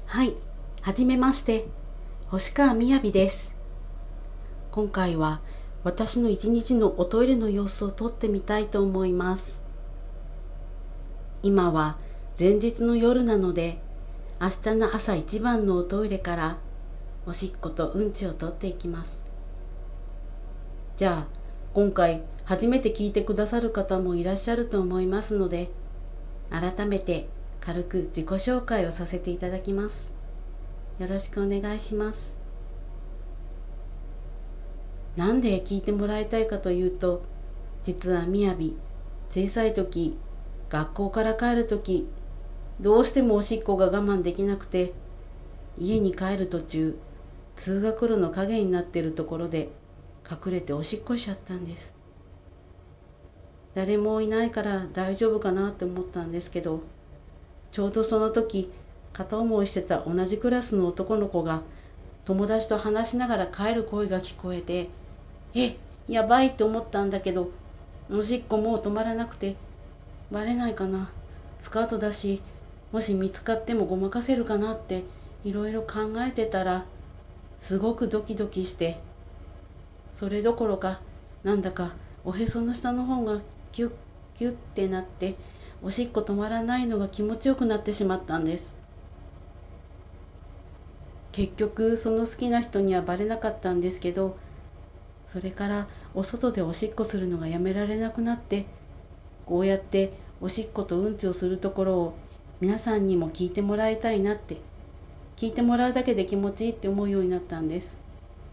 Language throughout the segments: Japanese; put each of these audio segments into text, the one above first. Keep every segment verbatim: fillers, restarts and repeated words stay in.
はい、はじめまして、星川みやびです。今回は私の一日のおトイレの様子を撮ってみたいと思います。今は前日の夜なので、明日の朝一番のおトイレからおしっことうんちを取っていきます。じゃあ、今回初めて聞いてくださる方もいらっしゃると思いますので、改めて軽く自己紹介をさせていただきます。よろしくお願いします。なんで聞いてもらいたいかというと、実はみやび、小さい時、学校から帰る時、どうしてもおしっこが我慢できなくて、家に帰る途中、通学路の影になっているところで隠れておしっこしちゃったんです。誰もいないから大丈夫かなって思ったんですけど、ちょうどその時、片思いしてた同じクラスの男の子が友達と話しながら帰る声が聞こえて、え、やばいって思ったんだけど、おしっこもう止まらなくて、バレないかな。スカートだし、もし見つかってもごまかせるかなっていろいろ考えてたら、すごくドキドキして、それどころか、なんだかおへその下の方がキュッキュッってなって、おしっこ止まらないのが気持ちよくなってしまったんです。結局その好きな人にはバレなかったんですけど、それからお外でおしっこするのがやめられなくなって、こうやっておしっことうんちをするところを皆さんにも聞いてもらいたいなって、聞いてもらうだけで気持ちいいって思うようになったんです。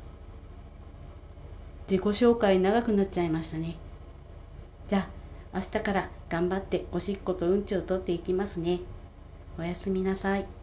自己紹介長くなっちゃいましたね。じゃあ明日から頑張っておしっことうんちを取っていきますね。おやすみなさい。